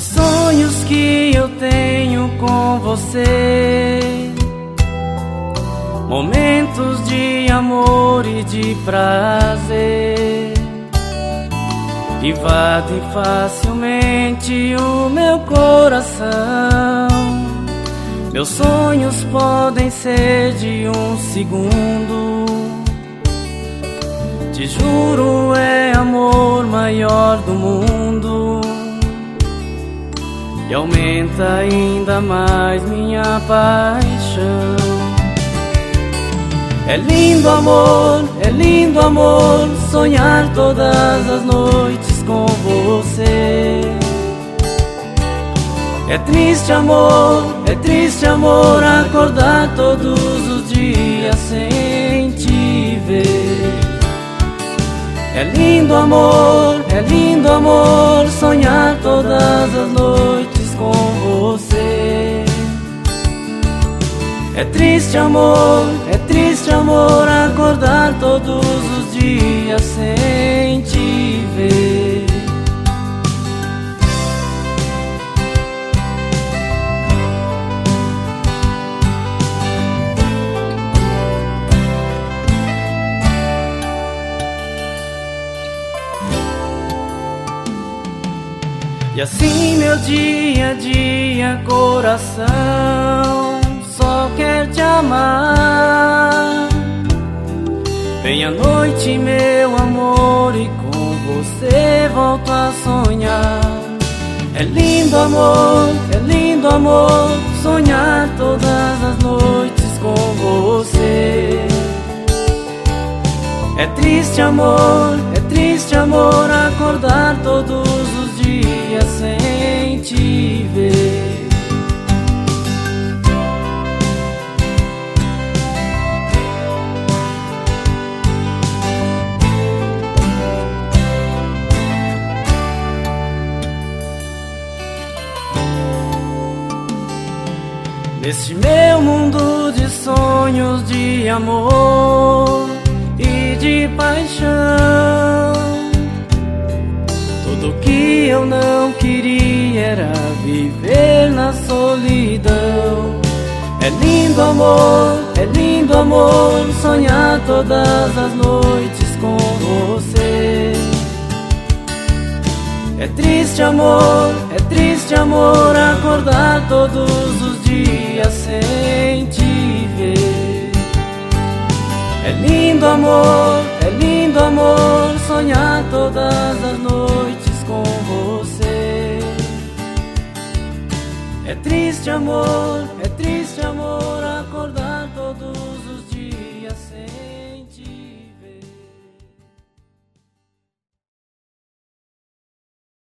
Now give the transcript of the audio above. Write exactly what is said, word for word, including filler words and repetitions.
Os sonhos que eu tenho com você, momentos de amor e de prazer, invadem facilmente o meu coração. Meus sonhos podem ser de um segundo. Te juro, é amor maior do mundo, e aumenta ainda mais minha paixão. É lindo amor, é lindo amor, sonhar todas as noites com você. É triste amor, é triste amor, acordar todos os dias sem te ver. É lindo amor, é lindo amor, sonhar todas as noites com você. É triste amor, é triste amor, acordar todos os dias sem te ver. E assim meu dia a dia, coração só quer te amar. Vem a noite, meu amor, e com você volto a sonhar. É lindo amor, é lindo amor, sonhar todas as noites com você. É triste amor, é triste amor, acordar todos os dias sem te ver. Neste meu mundo de sonhos, de amor e de paixão, tudo que eu não queria era viver na solidão. É lindo amor, é lindo amor, sonhar todas as noites com você. É triste amor, é triste amor, acordar todos os dias sem te ver. É lindo amor, é lindo amor, sonhar todas as noites com você. É triste amor, é triste amor.